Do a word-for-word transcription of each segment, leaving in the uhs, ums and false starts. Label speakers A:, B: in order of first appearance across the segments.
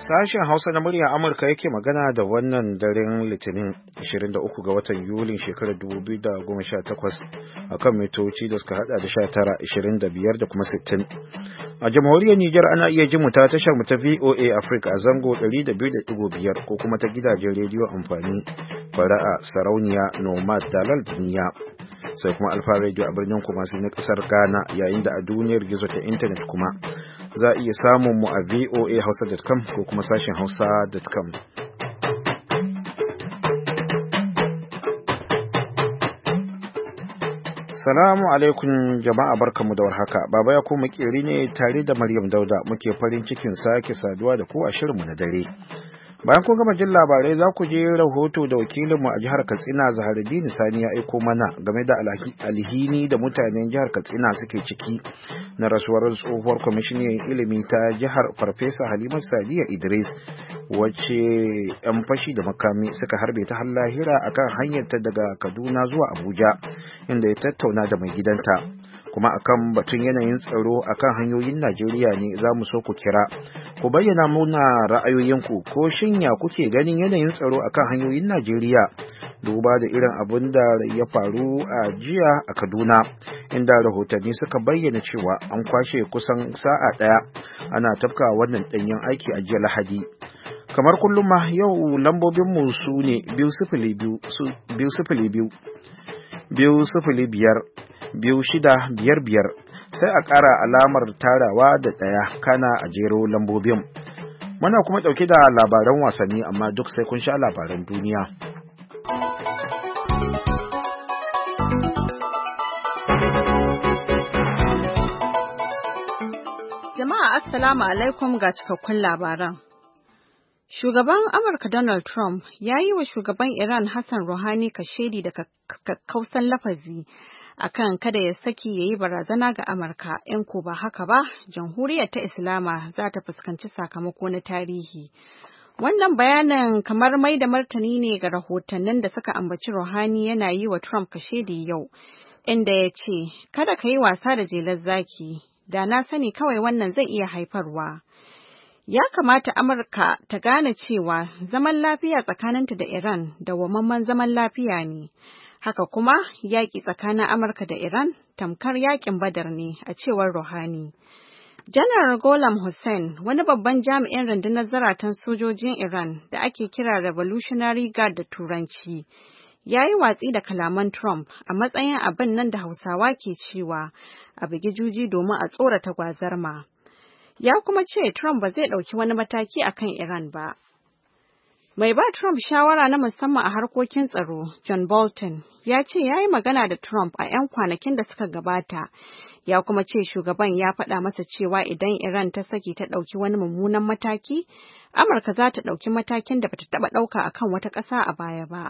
A: Sashen Hausa na muryar Amurka yake magana da wannan daren Litinin ashirin da uku ga watan Yulin shekarar dubu biyu da goma sha takwas akan mitoci da suka hada da sha tara, ashirin da biyar da kuma sittin. A jamhuriyar Nijar ana iya jin mu ta tashar mu ta V O A Africa a zango ɗari da biyu da ɗigo biyar ko kuma ta gidajen rediyo amfani Fara'a, Sarauniya, Nomad, Dalal da Niyya. Sai kuma Alfa Radio a birnin Kumasi na kasar Ghana, yayin da a duniyar gizo ta intanet kuma za a iya samun mu a v o a hausa dot com ko kuma sashen hausa dot com. Salamu alaikum jama'a, barkamu da warhaka. Baba ya kuma kiri ne tare da Maryam Dauda muke farin cikin sake saduwa da ku a shirinmu na dare. Bayan kun gama jin labarai za ku je rahoto da wakilinmu a jihar Katsina Zaharuddin Sani ya aiko mana game da alhini da mutanen jihar Katsina suke ciki na rasuwar tsohuwar kwamishiniyar ilimi ta jihar Farfesa Halimatu Sadiya Idris, wacce 'yan fashi da makami suka harbe ta har lahira akan hanyarta daga Kaduna zuwa Abuja, inda ya tattauna da mai gidanta. Kuma akan batun yanayin tsaro akan hanyoyin Najeriya ne za mu so ku kira ku bayyana muna ra'ayoyinku, ko shin ya kuke ganin yanayin tsaro akan hanyoyin Najeriya duba da irin abin da ya faru a jiya a Kaduna, inda rahotanni suka bayyana cewa an kwashe kusan sa'a ɗaya ana tafka wannan ɗanyen aiki a jiya Lahadi. Kamar kullum ma yau lambobinmu su ne biyu sifili biyu biyu sifili biyu biyu sifili biyar biyu shida biyar biyar, sai a ƙara alamar tarawa da ɗaya kana a jero lambobin. Muna kuma ɗauke da labaran wasanni, amma duk sai kun sha labaran duniya.
B: Jama'a assalamu alaikum ga cikakkun labaran. Shugaban Amurka Donald Trump ya yi wa shugaban Iran Hassan Rouhani kashedi da kakkausan lafazi akan kada ya saki ya yi barazana ga Amurka, in ko ba haka ba, jamhuriyar ta Islama za ta fuskanci sakamako na tarihi. Wannan bayanin kamar mai da martani ne ga rahotannin da suka ambaci Rouhani yana yi wa Trump kashedi yau, inda ya ce, kada ka yi wasa da jelar zaki, da na sani kawai wannan zai iya haifarwa. Ya kamata Amurka ta gane cewa zaman lafiya tsakaninta da Iran dawwammamen zaman lafiya ne. Haka kuma yaƙi tsakanin Amurka da Iran tamkar yaƙin Badar ne, a cewar Rouhani. Janar Gholam Hussein, wani babban jami'in rundunar zaratan sojojin Iran da ake kira Revolutionary Guard da Turanci, ya yi watsi da kalaman Trump a matsayin abin nan da Hausawa ke cewa a bugi juji domin a tsorata gwazarma. Ya kuma ce Trump ba zai ɗauki wani mataki akan Iran ba. Mai ba Trump shawara na musamman a harkokin tsaro, John Bolton, ya ce ya yi magana da Trump a 'yan kwanakin da suka gabata, ya kuma ce shugaban ya faɗa masa cewa idan Iran ta saki ta ɗauki wani mummunan mataki, Amurka za ta ɗauki matakin da bata taɓa ɗauka akan wata ƙasa a baya ba.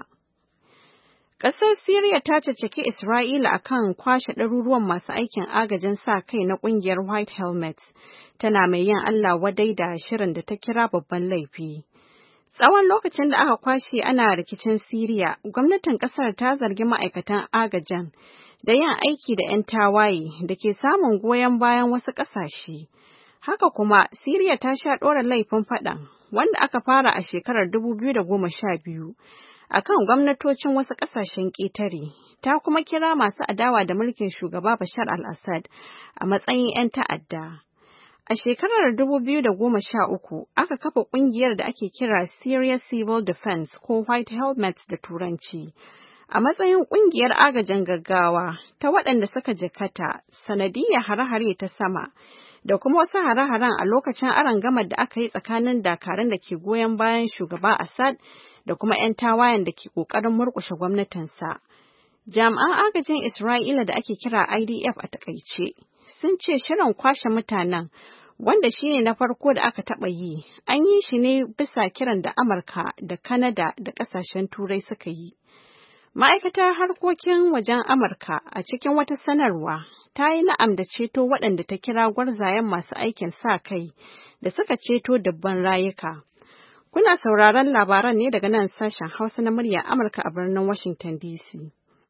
B: Ƙasar Siriya ta caccaki Isra'ila akan kwashe ɗaruruwan masu aikin agajin sa kai na ƙungiyar White Helmets, tana mai yin Allah wadai da shirin da ta kira babban laifi. Tsawon lokacin da aka kwashe ana rikicin Siriya, gwamnatin ƙasar ta zargi ma'aikatan agajin da yin aiki da 'yan tawaye da ke samun goyon bayan wasu ƙasashe. Haka kuma, Siriya ta sha ɗora laifin faɗan, wanda aka fara a shekarar dubu biyu da goma sha biyu. akan gwamnatocin wasu ƙasashen ƙetare, ta kuma kira masu adawa da mulkin shugaba Bashar al-Assad a matsayin 'yan ta'adda. A shekarar dubu biyu da goma sha uku aka kafa ƙungiyar da ake kira Syria Civil Defense ko White Helmets da Turanci, a matsayin ƙungiyar agajin gaggawa ta waɗanda suka jikkata sanadiyyar hare-hare ta sama da kuma wasu hare-haren a lokacin arangamar da aka yi tsakanin dakarun da ke goyon bayan shugaba Assad da kuma 'yan tawayen da ke ƙoƙarin murƙushe gwamnatinsa. Jami'an agajin Isra'ila da ake kira I D F a takaice sun ce shirin kwashe mutanen, wanda shine na farko da aka taɓa yi, an yi shi ne bisa kiran da Amurka da Kanada da ƙasashen Turai suka yi. Ma'aikatar harkokin wajen Amurka a cikin wata sanarwa ta yi na'am da ceto waɗanda ta kira gwarzayen masu aikin sa kai da suka ceto dubban rayuka. Kuna sauraron labaran ne daga nan sashen Hausa na murya Amurka a birnin Washington D C.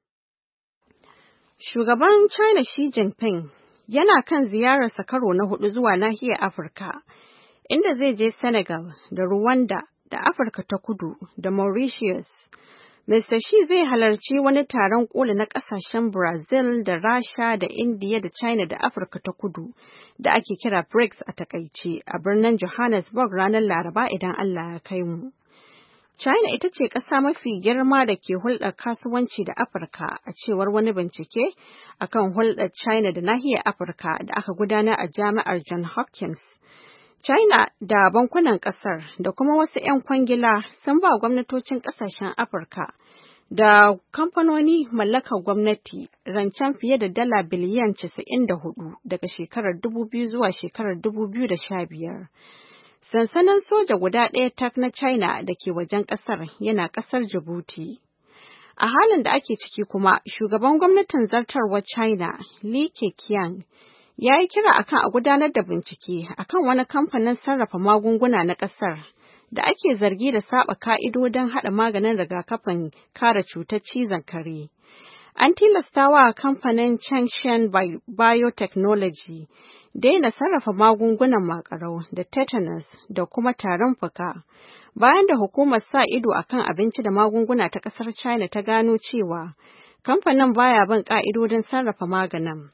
B: Shugaban China Xi Jinping yana kan ziyararsa karo na hudu zuwa nahiyar Afirka, inda zai je Senegal da Rwanda da Afirka ta Kudu da Mauritius. Mister Xi zai halarci wani taron ƙoli na ƙasashen Brazil da Rasha da Indiya da China da Afirka ta Kudu da ake kira BRICS a takaice a birnin Johannesburg ranar Laraba idan Allah ya kai mu. China ita ce ƙasa mafi girma da ke hulɗar kasuwanci da Afirka a cewar wani bincike akan hulɗar China da nahiyar Afirka da aka gudanar a jami'ar Johns Hopkins. China da bankunan ƙasar da kuma wasu 'yan kwangila sun ba gwamnatocin ƙasashen Afirka da kamfanoni mallakar gwamnati rancen fiye da dala biliyan casa'in da hudu daga shekarar dubu biyu zuwa shekarar dubu biyu da sha biyar. Sansanin soja guda ɗaya tak na China da ke wajen ƙasar yana ƙasar Djibouti. A halin da ake ciki kuma, shugaban gwamnatin zartarwar China, Li Keqiang, ya yi kira akan a gudanar da bincike akan wani kamfanin sarrafa magunguna na ƙasar da ake zargi da saba ka'idodin haɗa maganin rigakafin kare cutar cizon kare. An tilastawa kamfanin Changshan Biotechnology daina sarrafa magungunan makarau da tetanus da kuma tarin fuka bayan da hukumar sa ido akan abinci da magunguna ta ƙasar China ta gano cewa kamfanin baya bin ƙa'idodin sarrafa maganin.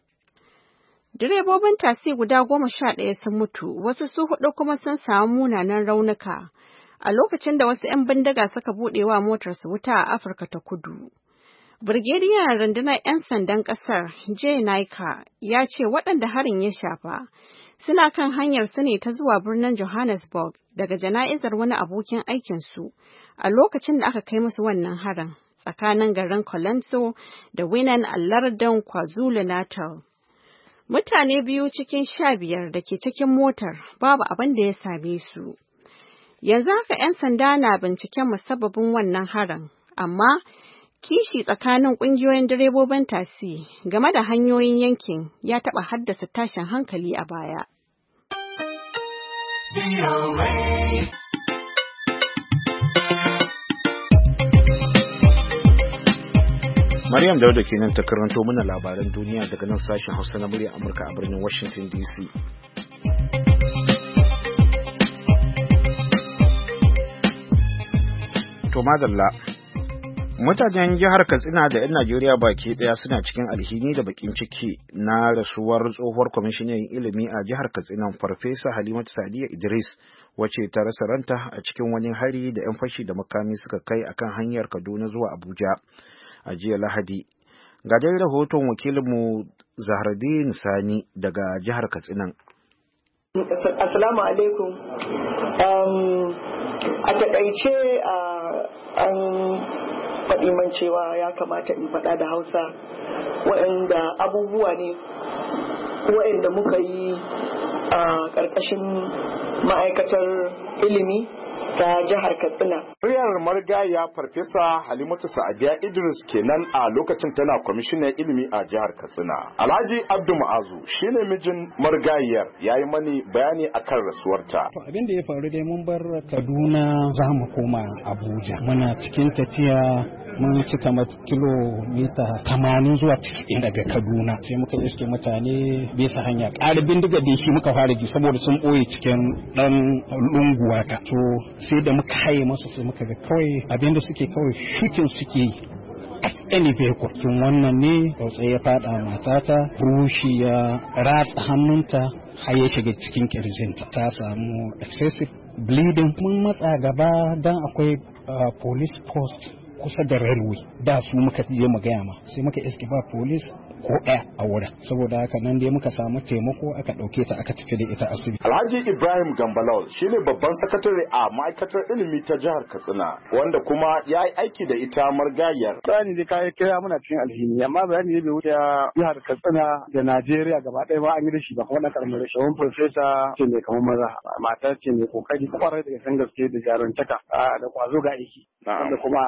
B: Direbobin tasi guda goma sha ɗaya sun mutu, wasu su huɗu kuma sun samu munanan raunuka a lokacin da wasu 'yan bindiga suka buɗe wa motarsu wuta a Afirka ta Kudu. Birgediyan rundunar 'yan sandan ƙasar, Jay Naika, ya ce waɗanda harin ya shafa suna kan hanyar su ne ta zuwa birnin Johannesburg daga jana'izar wani abokin aikinsu a lokacin da aka kai musu wannan harin tsakanin garin Colenso da Winan a lardin KwaZulu-Natal. Mutane biyu cikin sha biyar da ke cikin motar babu abin da ya same su. Yanzu haka 'yan sanda na binciken musabbabin wannan harin, amma kishi tsakanin ƙungiyoyin direbobin tasi game da hanyoyin yankin ya taɓa haddasa tashin hankali a baya.
A: Maryam Dauda kenan ta karanto mana labaran duniya daga nan sashen Hausa na muryar Amurka a birnin Washington D C. To madalla, mutanen jihar Katsina da 'yan Najeriya baki daya suna cikin alhini da bakin ciki na rasuwar tsohuwar kwamishinan ilimi a jihar Katsina Farfesa Halimatu Sadiya Idris wacce ta rasa ranta a cikin wani hari da 'yan fashi da makami suka kai akan hanyar Kaduna zuwa Abuja a jiya Lahadi. Ga dai rahoton wakilinmu Zahraddin Sani daga jihar Katsina.
C: Assalamu alaikum. Um, a taƙaice an faɗi man cewa ya kamata in faɗa da Hausa waɗanda abubuwa ne waɗanda muka yi a ƙarƙashin ma'aikatar ilimi ta jihar Katsina.
D: Muryar marigaya Farfesa Halimatu Sa'adiya Idris kenan a lokacin tana kwamishinan ilimi a jihar Katsina. Alhaji Abdu Ma'azu shine mijin marigayar yayi mani bayani akan rasuwarta.
E: Abin da ya faru dai mun bar Kaduna za mu koma Abuja. Muna cikin tafiya mun ci kamar kilomita tamanin zuwa tisa'in daga Kaduna sai muka iske mutane bisa hanya ƙara bindiga da shi muka fara ji saboda sun ɓoye cikin ɗan lunguwa ta to sai da muka haye masu sai muka ga kawai abinda suke kawai shutin suke yi at any vehicle kin wannan ne tsaye ya fada matata rushi ya ratsa hannunta har ya shiga cikin kirjinta ta samu excessive bleeding mun matsa gaba dan akwai police post kusa da railway da su muka je mu gaya ma sai muka iske ba police ko ɗaya a wurin saboda haka nan dai muka samu taimako aka ɗauke ta aka tafi da ita asibiti.
D: Alhaji Ibrahim Gambalal shine babban sakatare a ma'aikatar ilimi ta jihar Katsina wanda kuma ya yi aiki da ita margayar.
F: Bayani dai kai kira muna cikin alhini amma bayani dai bai wuce jihar Katsina da Najeriya gaba ɗaya ba an yi da shi ba kuma na karamin rashi. Wani profesa ce mai kamar maza mata ce mai kokari kwarai da san gaske da jarumtaka da kwazo ga aiki. Wanda kuma ba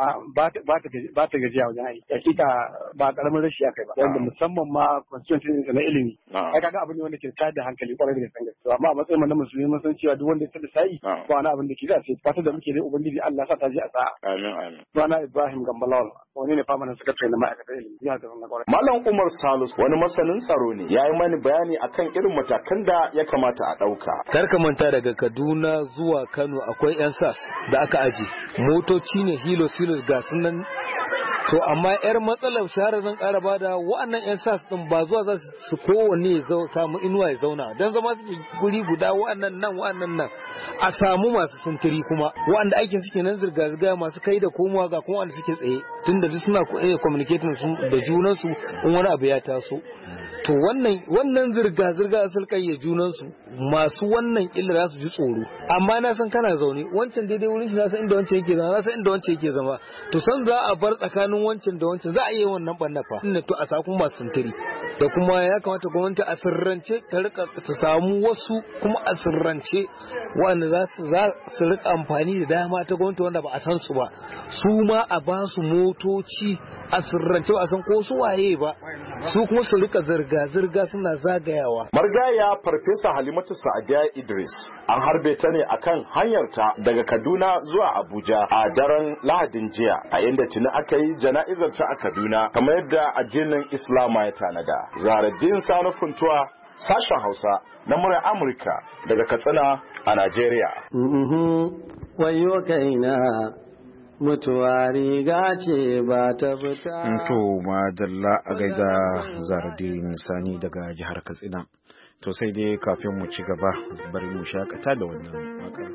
F: ba ta ba ta gajiya wajen aiki hakika ba karamin rashi akai ba wanda musamman ma constituency na ilimi ai kaga abin ne wanda ke tada hankali kwarai da gaske to amma a matsayin mu na musulmi mun san cewa duk wanda ya tada sai ba wani abin da ke da sai fata da muke dai ubangiji Allah sa ta ji a sa'a amin amin bana Ibrahim Gambalawal wani ne famanin sakatare na ma'aikatar ilimi ya ga wannan kwarai
D: Malam Umar Salus wani masanin tsaro ne yayi mani bayani akan irin matakan da ya kamata a dauka
G: kar ka manta daga Kaduna zuwa Kano akwai yan sas da aka aje motoci ne hilos hilos ga sunan to amma yar matsalar shahara zan ƙara bada wa'annan yan sas din ba zuwa za su kowanne ya samu inuwa ya zauna dan zama su guri guda wa'annan nan wa'annan nan a samu masu sintiri kuma wa'anda aikin suke nan zirga zirga masu kai da komowa ga kuma wanda suke tsaye tunda duk suna communicating da junan su in wani abu ya taso to wannan wannan zirga zirga sun kayye junan su masu wannan illa za su ji tsoro amma na san kana zaune wancan daidai wurin shi na san inda wancan yake zama na san inda wancan yake zama to san za a bar tsakanin wancan da wancan za a yi wannan bannafa inda to a sakun masu sintiri da kuma ya kamata gwamnati a sirrance ta rika ta samu wasu kuma a sirrance wanda za su za su rika amfani da dama ta gwamnati wanda ba a san su ba su ma a ba su motoci a sirrance ba a san ko su waye ba su kuma su rika zirga zirga suna zagayawa.
D: Margaya Farfesa Halimatu Sa'adiya Idris an harbe ta ne akan hanyarta daga Kaduna zuwa Abuja a daren Lahadin jiya a inda tuni aka yi jana'izar ta a Kaduna kamar yadda addinin Islama ya tanada. Zahraddin Sani Funtuwa sashen Hausa na murar Amurka daga Katsina a Najeriya.
H: Wayo kaina mutuwa riga ce ba ta fita.
A: To madalla a gaida Zahraddin Sani daga jihar Katsina. To sai dai kafin mu ci gaba bari mu shakata da wannan wakar.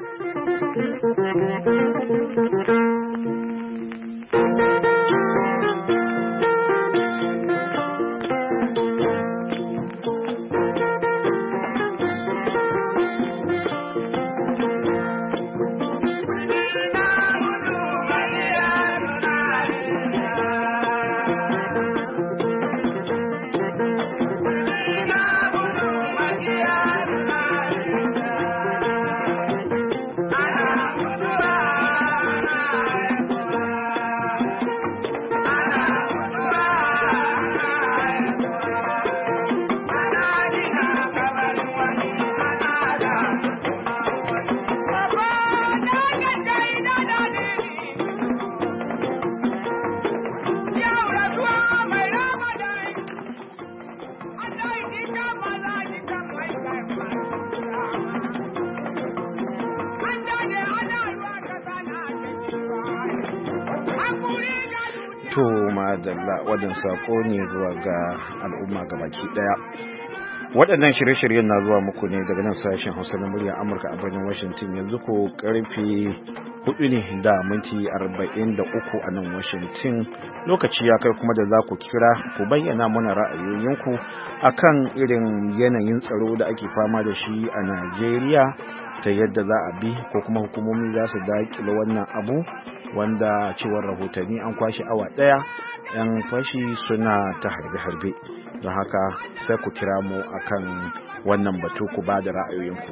A: To madalla wadan sako ne zuwa ga al'umma gabaki daya. Waɗannan shirye-shiryen na zuwa muku ne daga nan sashen Hausa na muryar Amurka a birnin Washington yanzu ko karfe hudu ne da minti arba'in da uku a nan Washington. Lokaci ya kai kuma da za ku kira ku bayyana mana ra'ayoyinku akan irin yanayin tsaro da ake fama da shi a Najeriya ta yadda za a bi ko kuma hukumomi za su daƙile wannan abu wanda cewar rahotanni an kwashe awa ɗaya yan fashi suna ta harbe-harbe don haka sai ku kira mu akan wannan batu ku ba da ra'ayoyinku.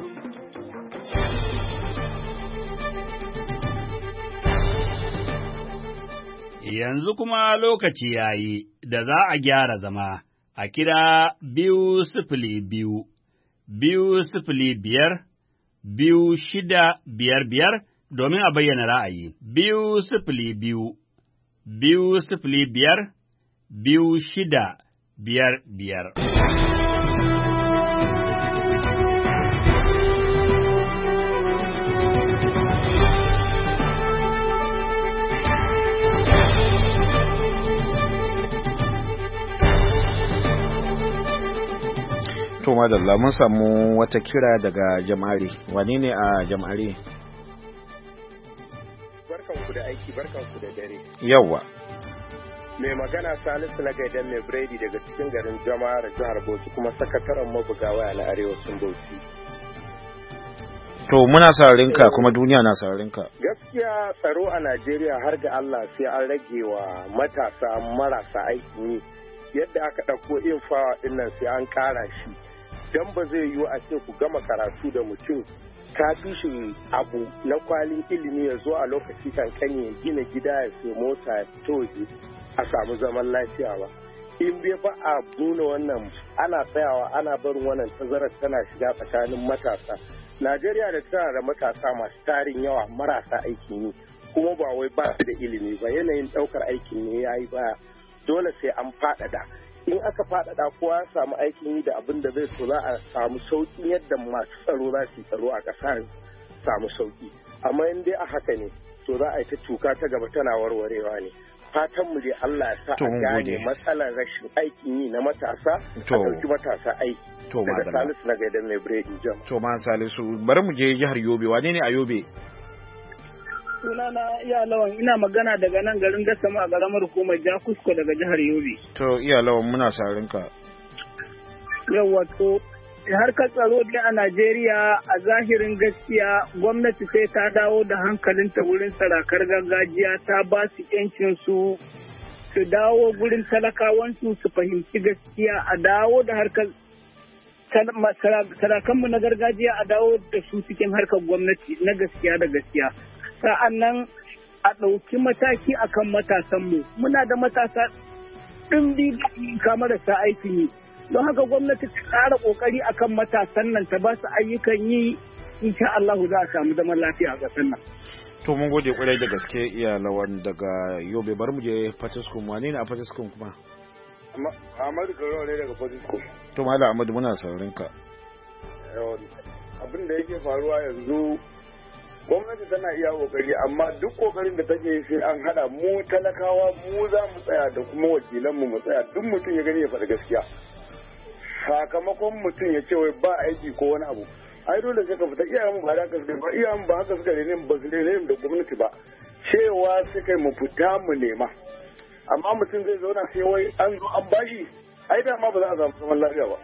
I: Yanzu kuma lokaci yayi da za a gyara zama a kira biyu sifili biyu, biyu sifili biyar, biyu shida biyar biyar domin a bayyana ra'ayi. Biyu sifili biyu, biyu sifili biyar, biyu shida biyar biyar.
A: To madalla mun samu wata kira daga jama'ari. Wane ne a jama'ari?
J: Barkanku da aiki, barkanku da dare.
A: Yawwa.
J: Mai magana Salisu na gaidan mai biredi daga cikin garin Jama'ar jihar Bauchi kuma sakataren mabuga waya na arewacin Bauchi.
A: To muna sararinka kuma duniya na sararinka.
J: Gaskiya tsaro a Najeriya har ga Allah sai an rage wa matasa marasa aikin yi. Yadda aka ɗauko infawa ɗin nan sai an ƙara shi. dan ba zai yiwu a ce ku gama karatu da mutum ka fi shi abu na kwalin ilimi ya zo a lokaci kankani ya gina gida ya sai mota ya fito waje a samu zaman lafiya ba. In bai ba a nuna wannan ana tsayawa ana barin wannan tazarar tana shiga tsakanin matasa. Najeriya da tana da matasa masu tarin yawa marasa aikin yi kuma ba wai ba su da ilimi ba, yanayin ɗaukar aikin ne ya yi baya, dole sai an faɗaɗa. In aka faɗaɗa kowa ya samu aikin yi da abin da zai so za a samu sauƙi yadda masu tsaro za su yi tsaro a ƙasa samu sauƙi. Amma in dai a haka ne to za a yi ta cuka ta gaba tana warwarewa ne. Fatan mu dai Allah ya sa a gane matsalar rashin aikin yi na matasa, a ɗauki matasa aiki. Daga Salisu na Gaidan mai biredi jam.
A: To ma Salisu, bari mu je jihar Yobe, wane ne a Yobe?
K: Sunana iya lawan, ina magana daga nan garin Gassama a garamar hukumar Jakusko daga jihar Yobe.
A: To iya lawan muna sarin ka.
K: Yawwa to harkar tsaro dai a Najeriya a zahirin gaskiya gwamnati sai ta dawo da hankalinta wurin sarakar gargajiya ta ba su yancin su su dawo gurin talakawansu su fahimci gaskiya a dawo da harkar sarakanmu na gargajiya a dawo da su cikin harkar gwamnati na gaskiya da gaskiya. Sa'an nan a ɗauki mataki akan matasanmu. Muna da matasa ɗimbi kamar da sa aikin yi. Don haka gwamnati ta ƙara ƙoƙari akan matasan nan ta ba su ayyukan yi, insha Allah za a samu zaman lafiya a ƙasar nan.
A: To mun gode kwarai da gaske iyalawan daga Yobe, bar mu je Fatiskum, wane ne a Fatiskum kuma?
J: Ahmadu Karo ne daga Fatiskum.
A: To Malam Ahmadu muna saurin ka.
J: Abin da yake faruwa yanzu gwamnati tana iya kokari amma duk kokarin da take sai an hada mu talakawa mu za mu tsaya da kuma wakilan mu mu tsaya, duk mutum ya gani ya faɗi gaskiya. Sakamakon mutum ya ce wai ba aiki ko wani abu, ai dole sai ka fita. Iyayen mu ba da haka suka ba, iyayen ba haka suka rene ba su rene da gwamnati ba, cewa suka mu fita mu nema. Amma mutum zai zauna sai wai an zo an bashi, ai da ma ba za a samu zaman lafiya ba.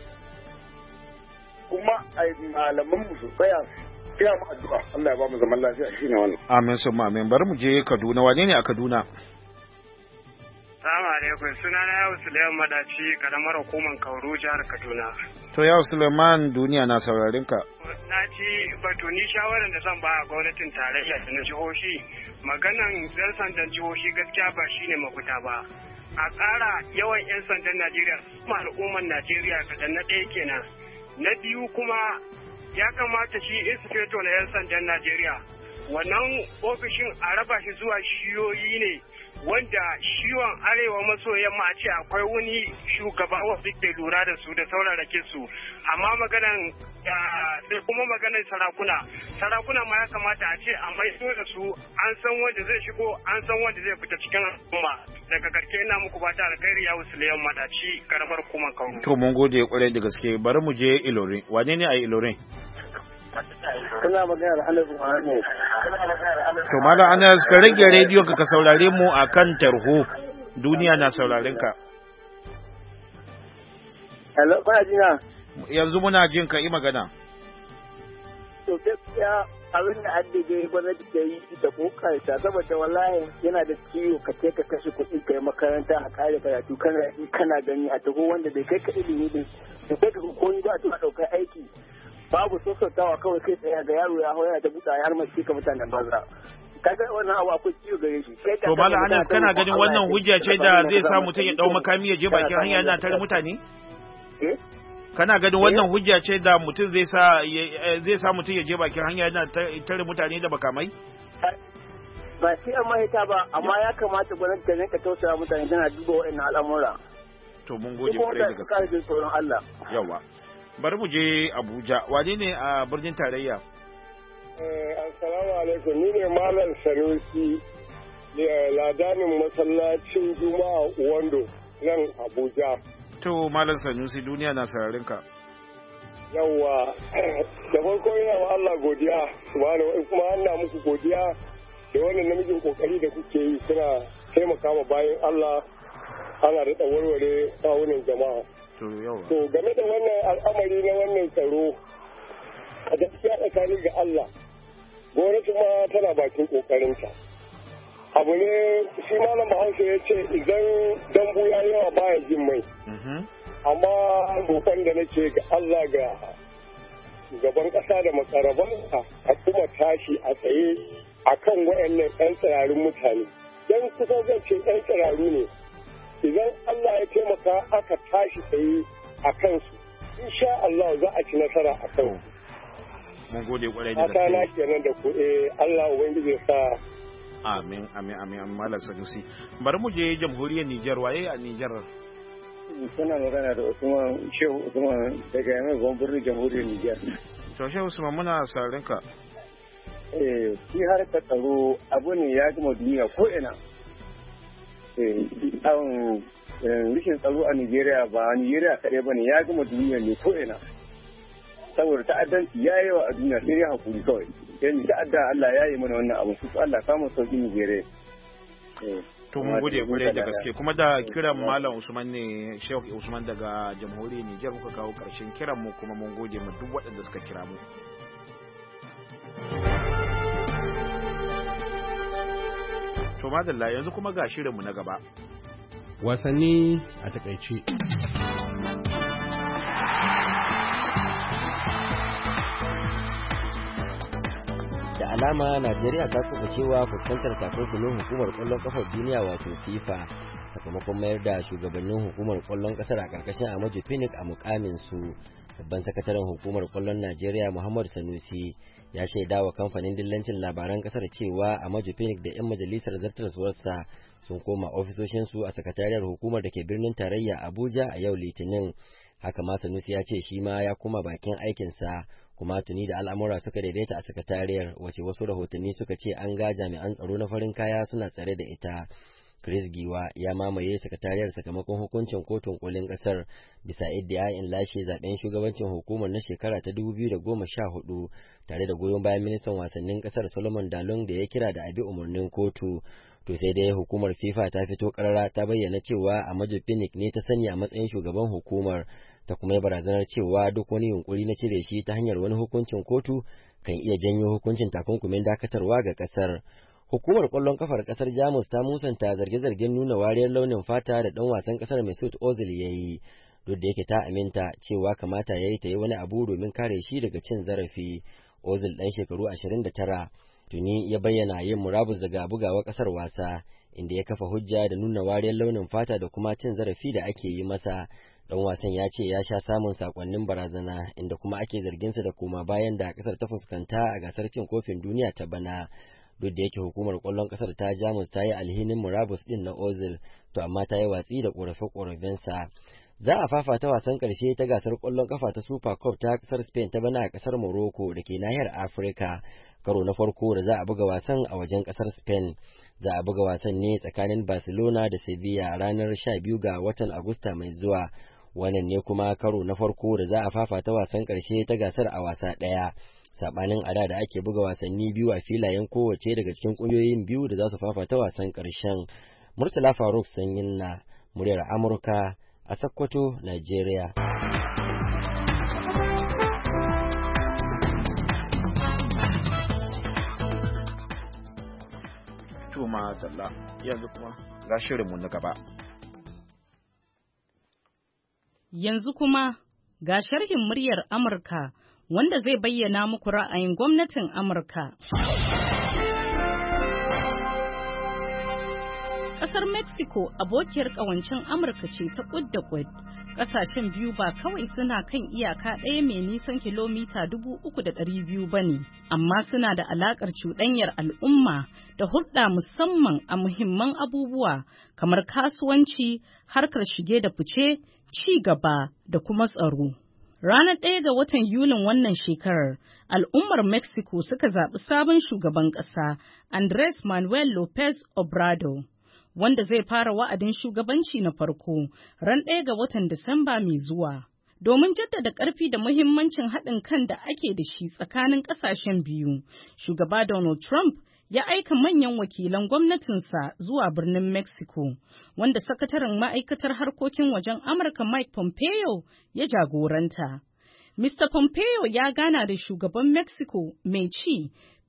J: Kuma ai malaman mu su tsaya ya mu addu'a Allah ya ba mu zaman lafiya shine wannan.
A: Amin summa amin. Bari mu je Kaduna, wane ne a Kaduna?
L: Assalamu alaikum, sunana Yawu Suleiman Madaci, karamar hukumar Kauru jihar Kaduna.
A: To Yawu Suleiman, duniya na saurarin ka.
L: Na ci batu ni shawarar da zan ba a gwamnatin tarayya da na jihohi, maganan yan sandan jihohi gaskiya ba shine mafita ba. A ƙara yawan yan sandan Najeriya, kuma al'ummar Najeriya kadan na ɗaya kenan. Na biyu kuma ya kamata shi inspector na yan sandan Najeriya wannan ofishin a raba shi zuwa shiyoyi ne, wanda shiwon arewa maso yamma a ce akwai wani shugaba wanda ke lura da su da saurarake su. Amma maganan da kuma maganan sarakuna sarakuna ma ya kamata a ce a maido da su, an san wanda zai shigo an san wanda zai fita cikin al'umma. Daga karke ina muku ba ta alkhairi ya Suleiman Madaci, karamar kuma Kauru.
A: To mun gode kwarai da gaske, bari mu je Ilorin, wane ne a Ilorin?
J: Kuna magana da Anas Muhammad.
A: To Malam Anas, ka rage rediyo ka ka saurare mu a kan tarho, duniya na sauraren ka.
J: Hello, ba jina.
A: Yanzu muna jin ka, yi magana.
J: To gaskiya abin da addade gwamnati ta yi da kokarta, saboda wallahi yana da ciwo ka ce ka kashe kuɗi kai makaranta a kare karatu kana kana gani a taho wanda bai kai ka ilimi din da kai ka koyi ba a ɗaukar aiki. Babu sassautawa kawai kai tsaye ga yaro ya hau yana ta buɗa har mace ka mutanen banza. Kaga wannan abu akwai ciwo gare shi.
A: To Malam Anas, kana ganin wannan hujja ce da zai sa mutum ya dau makami ya je bakin hanya yana tare mutane?
J: Eh?
A: Kana ganin wannan hujja ce da mutum zai sa zai sa mutum ya je bakin hanya yana tare mutane da makamai?
J: Ba shi an mahita ba, amma ya kamata gwamnati ta rinka tausaya mutane tana duba waɗannan al'amura.
A: To mun gode kwarai da gaske.
J: Tsoron Allah.
A: Yawa. Bari mu je Abuja, wane ne a birnin tarayya?
J: Assalamu alaikum, ni ne Malam Sanusi, ladanin masallacin Juma'a Wando nan Abuja.
A: To Malam Sanusi, duniya na sararin ka.
J: Yawwa, da farko yana wa Allah godiya, subhanahu kuma Allah muku godiya da wannan namijin kokari da kuke yi, kuna taimaka ma bayan Allah, ana da warware kawunan jama'a.
A: To yawa.
J: To game da wannan al'amari na wannan tsaro, a gaskiya tsakanin ga Allah, gwamnati ma tana bakin kokarinta. abu ne shi malam Bahaushe ya ce idan dambu ya yawa baya jin mai. Amma roƙon da nake ga Allah ga gaban ƙasa da makarabansa a kuma tashi a tsaye a kan waɗannan ɗan tsirarun mutane. Don kusa zan ce ɗan tsiraru ne. Idan Allah ya taimaka aka tashi tsaye a kansu, insha Allah za a ci nasara a kansu.
A: Mun gode kwarai da gaske.
J: Haka na kenan da ku eh Allah ubangiji ya sa.
A: Amin amin amin amin Malam Sanusi. Bari mu je jamhuriyar Nijar, waye a Nijar?
M: Kuna magana da Usman Shehu Usman daga Yamai Gwamnati jamhuriyar Nijar.
A: To Shehu Usman muna sarin ka.
M: Eh shi harkar tsaro abu ne ya gama duniya ko ina. Eh an rishin tsaro a Nijeriya ba Nijeriya kaɗai ba ne ya gama duniya ne ko ina. Saboda ta'addanci ya yi wa a duniya sai ya hakuri kawai. Yanzu ta'adda Allah ya yi mana wannan abu su Allah samun sauƙin Nijeriya.
A: To mun gode gure da gaske kuma da kiran Malam Usman ne Sheikh Usman daga jamhuriyar Nijar muka kawo ƙarshen kiran mu kuma mun gode mu duk waɗanda suka kira mu. To madalla yanzu kuma ga shirinmu na gaba.
N: Wasanni a takaice.
O: Da alama Najeriya ta kuka cewa fuskantar takunkumin hukumar kwallon kafar duniya wato FIFA sakamakon mayar da shugabannin hukumar kwallon kasar a karkashin Amaju Pinnick a mukamin su. Babban sakataren hukumar kwallon Najeriya Muhammad Sanusi ya shaida wa kamfanin dillancin labaran kasar cewa Amaju Pinnick da 'yan majalisar zartarsuwarsa sun koma ofisoshinsu a sakatariyar hukumar da ke birnin tarayya Abuja a yau Litinin. Haka ma Sanusi ya ce shi ma ya koma bakin aikinsa kuma tuni da al'amura suka daidaita a sakatariyar wace wasu rahotanni suka ce an ga jami'an tsaro na farin kaya suna tsare da ita. Chris Giwa ya mamaye sakatariyar sakamakon hukuncin kotun kolin kasar bisa iddiayin lashe zaben shugabancin hukumar na shekara ta dubu biyu da goma sha hudu tare da goyon bayan ministan wasannin kasar Solomon Dalung da ya kira da abi umarnin kotu. To sai dai hukumar FIFA ta fito karara ta bayyana cewa Amaju Pinnick ne ta sani a matsayin shugaban hukumar, ta kuma yi barazanar cewa duk wani yunkuri na cire shi ta hanyar wani hukuncin kotu kan iya janyo hukuncin takunkumin dakatarwa ga kasar. Hukumar kwallon kafar kasar Jamus ta musanta zarge-zargen nuna wariyar launin fata da dan wasan kasar Mesut Ozil ya yi, duk da yake ta aminta cewa kamata ya yi ta yi wani abu domin kare shi daga cin zarafi. Ozil dan shekaru ashirin da tara tuni ya bayyana yin murabus daga bugawa kasar wasa, inda ya kafa hujja da nuna wariyar launin fata da kuma cin zarafi da ake yi masa. Dan wasan ya ce ya sha samun sakonnin barazana inda kuma ake zarginsa da koma bayan da kasar ta fuskanta a gasar cin kofin duniya ta bana. Duk da yake hukumar kwallon kasar ta Jamus ta yi alhinin murabus din na Ozil, to amma ta yi watsi da korafe-korafensa. Za a fafata wasan karshe ta gasar kwallon kafa ta Super Cup ta kasar Spain ta bana a kasar Morocco da ke nahiyar Afirka. Karo na farko da za a buga wasan a wajen kasar Spain. Za a buga wasan ne tsakanin Barcelona da Sevilla ranar sha biyu ga watan Agusta mai zuwa. Wannan ne kuma karo na farko da za a fafata wasan karshe ta gasar a wasa ɗaya. Sabanin ada da ake buga wasanni biyu a filayen kowace daga cikin ƙungiyoyin biyu da za su fafata wasan ƙarshen. Murtala Faruk Sanyin na muryar Amurka a Sokoto, Nigeria.
A: Tuma Dalla, yanzu kuma ga shirinmu na gaba.
P: Yanzu kuma ga sharhin muryar Amurka wanda zai bayyana muku ra'ayin gwamnatin Amurka. Ƙasar Mexico abokiyar ƙawancen Amurka ce ta ƙud da ƙud. Ƙasashen biyu ba kawai suna kan iyaka ɗaya mai nisan kilomita dubu uku da ɗari biyu ba ne, amma suna da alaƙar cuɗanyar al'umma da hulɗa musamman a muhimman abubuwa kamar kasuwanci, harkar shige da fice, ci gaba da kuma tsaro. Ranar ɗaya ga watan Yulin wannan shekarar, al'ummar Mexico suka zaɓi sabon shugaban ƙasa, Andres Manuel Lopez Obrador, wanda zai fara wa'adin shugabanci na farko ran ɗaya ga watan Disamba mai zuwa. Domin jaddada ƙarfi da muhimmancin haɗin kan da ake da shi tsakanin ƙasashen biyu, shugaba Donald Trump ya aika manyan wakilan gwamnatinsa zuwa birnin Mexico, wanda sakataren ma'aikatar harkokin wajen Amurka Mike Pompeo ya jagoranta. Mister Pompeo ya gana da shugaban Mexico mai ci,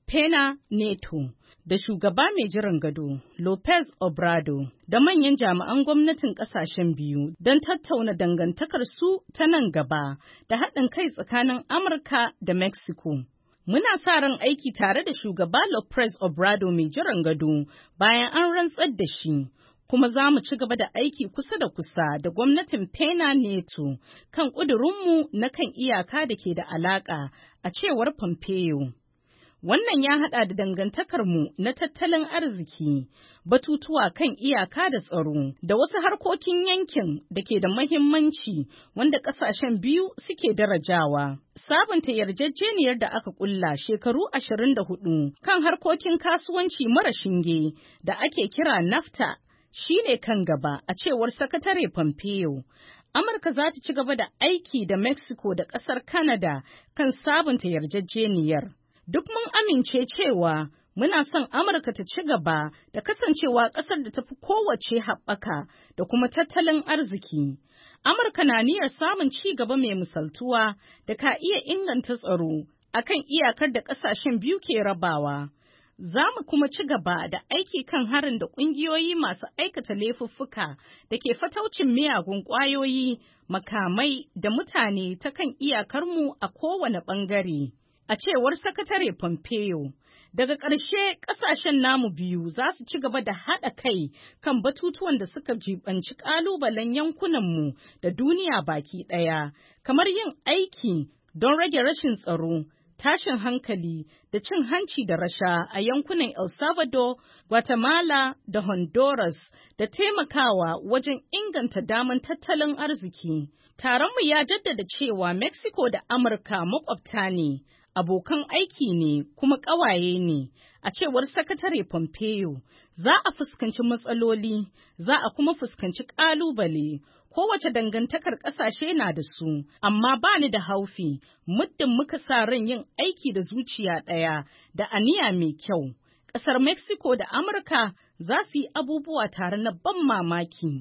P: Pena Nieto da shugaba mai jiran gado Lopez Obrador da manyan jami'an gwamnatin ƙasashen biyu don tattauna dangantakar su ta nan gaba da haɗin kai tsakanin Amurka da Mexico. Muna sa ran aiki tare da shugaba Lopez Obrador mai jiran gado bayan an rantsar da shi, kuma za mu ci gaba da aiki kusa da kusa da gwamnatin Pena Nieto kan ƙudurinmu na kan iyaka da ke da alaƙa, a cewar Pompeo. Wannan ya haɗa da dangantakarmu na tattalin arziki, batutuwa kan iyaka da tsaro, da wasu harkokin yankin da ke da mahimmanci wanda ƙasashen biyu suke darajawa. Sabunta yarjejeniyar da aka ƙulla shekaru ashirin da hudu kan harkokin kasuwanci mara shinge da ake kira NAFTA shi ne kan gaba, a cewar Sakatare Pompeo. Amurka za ta ci gaba da aiki da Mexico da ƙasar Canada kan sabunta yarjejeniyar. Duk mun amince cewa muna son Amurka ta ci gaba da kasancewa ƙasar da ta fi kowace haɓaka da kuma tattalin arziki. Amurka na niyyar samun ci gaba mai misaltuwa da ka iya inganta tsaro akan iyakar da ƙasashen biyu ke rabawa. Za mu kuma ci gaba da aiki kan harin da ƙungiyoyi masu aikata laifuffuka da ke fataucin miyagun ƙwayoyi, makamai da mutane ta kan iyakarmu a kowane ɓangare. A cewar Sakatare Pompeo, daga ƙarshe ƙasashen namu biyu za su ci gaba da haɗa kai kan batutuwan da suka jibanci ƙalubalen yankunanmu da duniya baki ɗaya, kamar yin aiki don rage rashin tsaro, tashin hankali da cin hanci da rasha a yankunan El Salvador, Guatemala da Honduras, da taimakawa wajen inganta daman tattalin arziki. Taronmu ya jaddada cewa Mexico da Amurka makwabta ne. Abokan aiki ne kuma ƙawaye ne, a cewar Sakatare Pompeo. Za a fuskanci matsaloli, za a kuma fuskanci ƙalubale. Kowace dangantakar ƙasashe na da su, amma ba ni da haufi, muddin muka sa ran yin aiki da zuciya ɗaya da aniya mai kyau. Ƙasar Mexico da Amurka za su yi abubuwa tare na ban mamaki.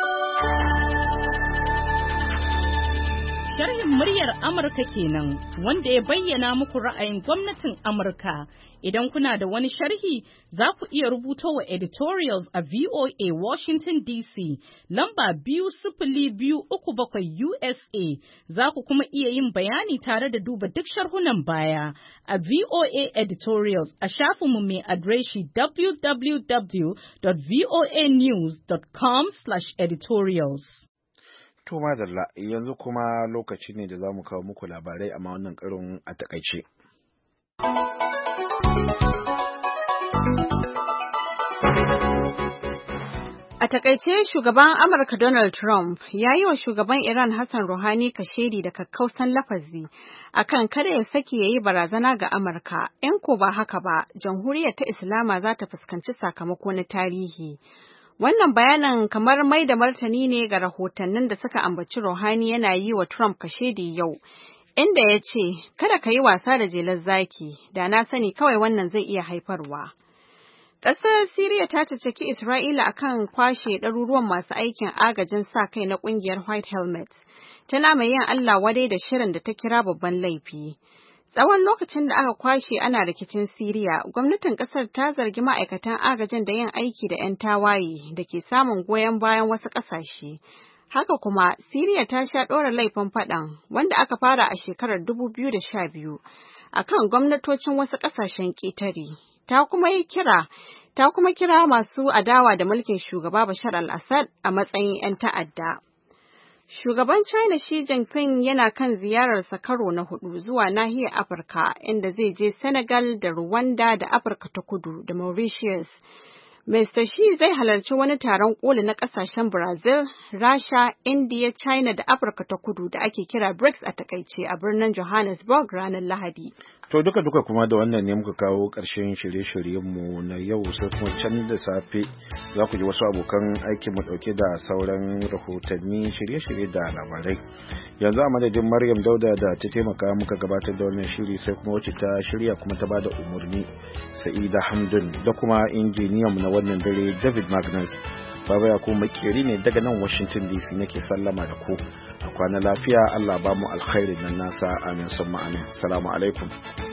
P: Sharhin muryar Amurka kenan wanda ya bayyana muku ra'ayin gwamnatin Amurka. Idan kuna da wani sharhi za ku iya rubuto wa editorials a V O A Washington D C lamba biyu sifili biyu uku bakwai U S A. Za ku kuma iya yin bayani tare da duba duk sharhunan baya a V O A editorials a shafinmu mai adireshi w w w dot voa news dot com slash editorials.
A: To madalla, yanzu kuma lokaci ne da za mu kawo muku labarai amma wannan karin a takaice.
B: A takaice shugaban Amurka Donald Trump ya yi wa shugaban Iran Hassan Rouhani kashedi da kakkausan lafazi akan kada ya sake ya yi barazana ga Amurka, in ko ba haka ba, jamhuriyar ta Islama za ta fuskanci sakamako na tarihi. Wannan bayanin kamar mai da martani ne ga rahotannin da suka ambaci Rouhani yana yi wa Trump kashedi yau, inda ya ce, kada ka yi wasa da jelar zaki, da na sani kawai wannan zai iya haifarwa. Ƙasar Siriya ta caccaki Isra'ila akan kwashe ɗaruruwan masu aikin agajin sa kai na ƙungiyar White Helmets, tana mai yin Allah wadai da shirin da ta kira babban laifi. Tsawon lokacin da aka kwashe ana rikicin Siriya, gwamnatin ƙasar ta zargi ma'aikatan agajin da yin aiki da 'yan tawaye da ke samun goyon bayan wasu ƙasashe. Haka kuma, Siriya ta sha ɗora laifin faɗan, wanda aka fara a shekarar dubu biyu da sha biyu, akan gwamnatocin wasu ƙasashen ƙetare. Ta kuma yi kira, ta kuma kira masu adawa da mulkin shugaba Bashar al-Assad a matsayin 'yan ta'adda. Shugaban China Xi Jinping yana kan ziyararsa karo na hudu zuwa nahiyar Afirka, inda zai je Senegal da Rwanda da Afirka ta Kudu da Mauritius. Mister Xi zai halarci wani taron koli na kasashen Brazil, Rasha, India, China da Afirka ta Kudu da ake kira BRICS a takaice a birnin Johannesburg ranar Lahadi.
A: To duka duka kuma da wannan ne muka kawo ƙarshen shirye-shiryenmu na yau, sai kuma can da safe za ku ji wasu abokan aikin mu dauke da sauran rahotanni, shirye-shirye da labarai. Yanzu a madadin Maryam Dauda da ta taimaka muka gabatar da wannan shiri, sai kuma wacce ta shirya kuma ta bada umarni Sa'ida Hamdun, da kuma injiniyan na wannan dare David Magnus. Baba ya kuma makeri ne daga nan Washington D C nake sallama da ku. A kwana lafiya, Allah ba mu alkhairin nan nasa, amin summa amin. Assalamu alaikum.